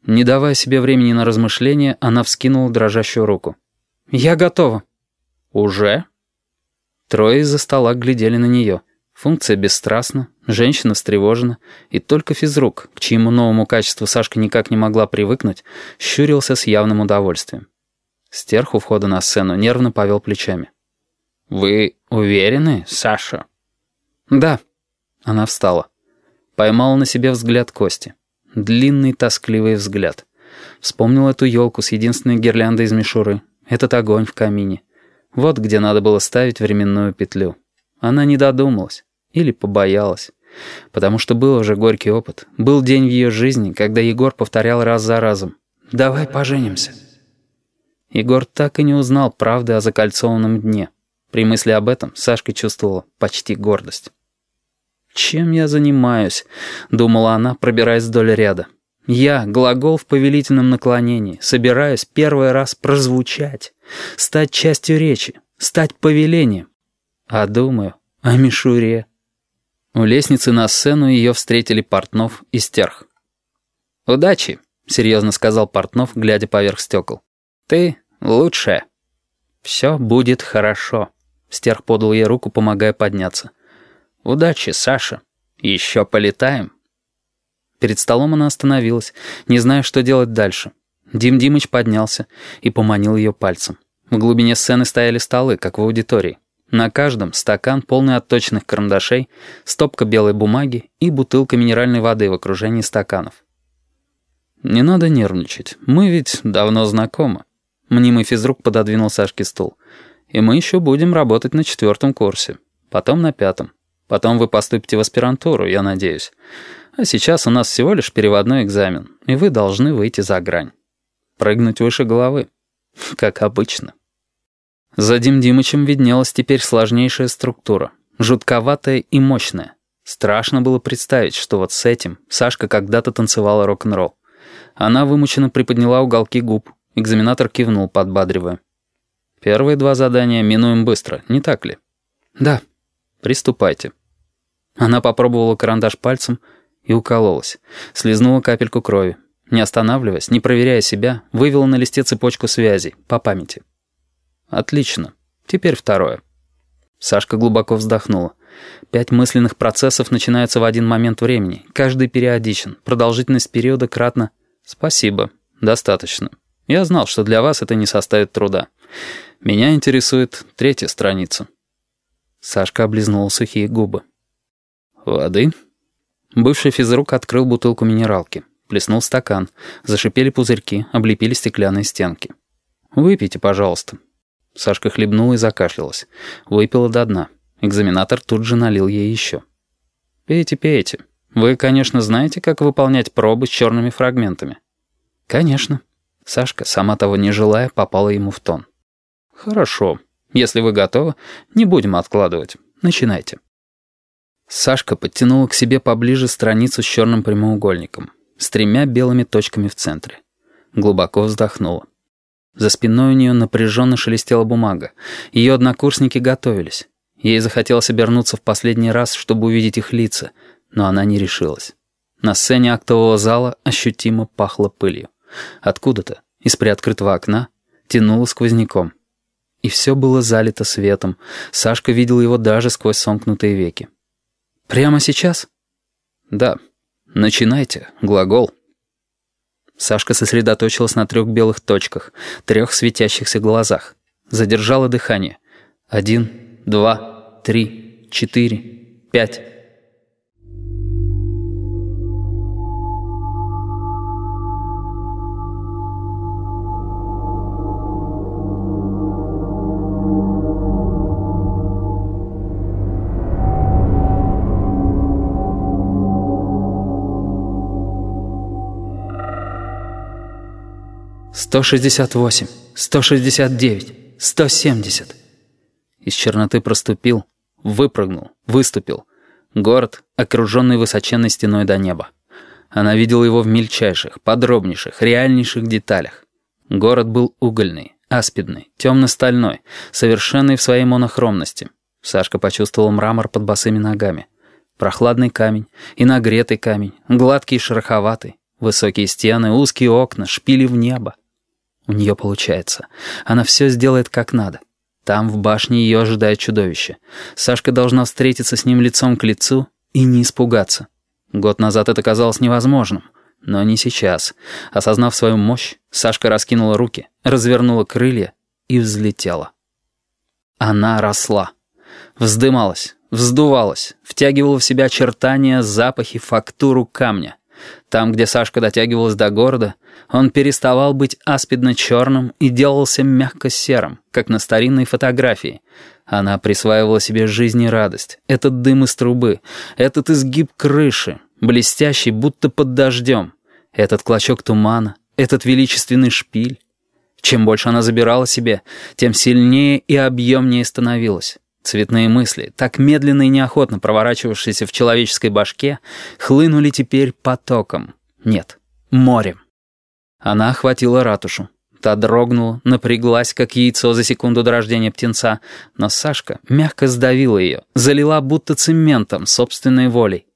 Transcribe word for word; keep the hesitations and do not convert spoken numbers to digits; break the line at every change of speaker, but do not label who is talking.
Не давая себе времени на размышления, она вскинула дрожащую руку. «Я готова». «Уже?» Трое из-за стола глядели на нее. Функция бесстрастна, женщина встревожена, и только физрук, к чьему новому качеству Сашка никак не могла привыкнуть, щурился с явным удовольствием. Стерх у входа на сцену нервно повел плечами. «Вы уверены, Саша?» «Да». Она встала. Поймала на себе взгляд Кости. Длинный, тоскливый взгляд. Вспомнил эту елку с единственной гирляндой из мишуры. Этот огонь в камине. Вот где надо было ставить временную петлю. Она не додумалась. Или побоялась. Потому что был уже горький опыт. Был день в ее жизни, когда Егор повторял раз за разом: «Давай поженимся». Егор так и не узнал правды о закольцованном дне. При мысли об этом Сашка чувствовала почти гордость. «Чем я занимаюсь?» — думала она, пробираясь вдоль ряда. «Я, глагол в повелительном наклонении, собираюсь первый раз прозвучать, стать частью речи, стать повелением. А думаю о мишуре». У лестницы на сцену ее встретили Портнов и Стерх. «Удачи», — серьезно сказал Портнов, глядя поверх стекол. «Ты лучшая». «Все будет хорошо», — Стерх подал ей руку, помогая подняться. «Удачи, Саша. Еще полетаем». Перед столом она остановилась, не зная, что делать дальше. Дим Димыч поднялся и поманил ее пальцем. В глубине сцены стояли столы, как в аудитории. На каждом стакан, полный отточенных карандашей, стопка белой бумаги и бутылка минеральной воды в окружении стаканов. «Не надо нервничать. Мы ведь давно знакомы». Мнимый физрук пододвинул Сашке стул. «И мы еще будем работать на четвертом курсе. Потом на пятом. Потом вы поступите в аспирантуру, я надеюсь. А сейчас у нас всего лишь переводной экзамен, и вы должны выйти за грань. Прыгнуть выше головы. Как обычно». За Дим Димычем виднелась теперь сложнейшая структура, жутковатая и мощная. Страшно было представить, что вот с этим Сашка когда-то танцевала рок-н-ролл. Она вымученно приподняла уголки губ. Экзаменатор кивнул, подбадривая. «Первые два задания минуем быстро, не так ли?» «Да». «Приступайте». Она попробовала карандаш пальцем и укололась. Слизнула капельку крови. Не останавливаясь, не проверяя себя, вывела на листе цепочку связей, по памяти. «Отлично. Теперь второе». Сашка глубоко вздохнула. Пять мысленных процессов начинаются в один момент времени. Каждый периодичен. Продолжительность периода кратно... «Спасибо. Достаточно. Я знал, что для вас это не составит труда. Меня интересует третья страница». Сашка облизнула сухие губы. «Воды?» Бывший физрук открыл бутылку минералки. Плеснул стакан. Зашипели пузырьки, облепили стеклянные стенки. «Выпейте, пожалуйста». Сашка хлебнула и закашлялась. Выпила до дна. Экзаменатор тут же налил ей еще. «Пейте, пейте. Вы, конечно, знаете, как выполнять пробы с черными фрагментами?» «Конечно». Сашка, сама того не желая, попала ему в тон. «Хорошо. Если вы готовы, не будем откладывать. Начинайте». Сашка подтянула к себе поближе страницу с черным прямоугольником, с тремя белыми точками в центре. Глубоко вздохнула. За спиной у нее напряженно шелестела бумага. Ее однокурсники готовились. Ей захотелось обернуться в последний раз, чтобы увидеть их лица, но она не решилась. На сцене актового зала ощутимо пахло пылью. Откуда-то, из приоткрытого окна, тянуло сквозняком. И все было залито светом. Сашка видел его даже сквозь сомкнутые веки. «Прямо сейчас?» «Да. Начинайте, глагол». Сашка сосредоточилась на трех белых точках, трех светящихся глазах. Задержала дыхание. Один, два, три, четыре, пять. сто шестьдесят восемь, сто шестьдесят девять, сто семьдесят. Из черноты проступил, выпрыгнул, выступил. Город, окруженный высоченной стеной до неба. Она видела его в мельчайших, подробнейших, реальнейших деталях. Город был угольный, аспидный, темно-стальной, совершенный в своей монохромности. Сашка почувствовал мрамор под босыми ногами. Прохладный камень и нагретый камень, гладкий и шероховатый. Высокие стены, узкие окна, шпили в небо. У нее получается. Она все сделает как надо. Там, в башне, ее ожидает чудовище. Сашка должна встретиться с ним лицом к лицу и не испугаться. Год назад это казалось невозможным. Но не сейчас. Осознав свою мощь, Сашка раскинула руки, развернула крылья и взлетела. Она росла. Вздымалась, вздувалась, втягивала в себя очертания, запахи, фактуру камня. Там, где Сашка дотягивалась до города, он переставал быть аспидно-черным и делался мягко-серым, как на старинной фотографии. Она присваивала себе жизнь и радость. Этот дым из трубы, этот изгиб крыши, блестящий, будто под дождем, этот клочок тумана, этот величественный шпиль. Чем больше она забирала себе, тем сильнее и объемнее становилась. Цветные мысли, так медленно и неохотно проворачивавшиеся в человеческой башке, хлынули теперь потоком. Нет, морем. Она охватила ратушу. Та дрогнула, напряглась, как яйцо за секунду до рождения птенца, но Сашка мягко сдавила ее, залила будто цементом собственной волей.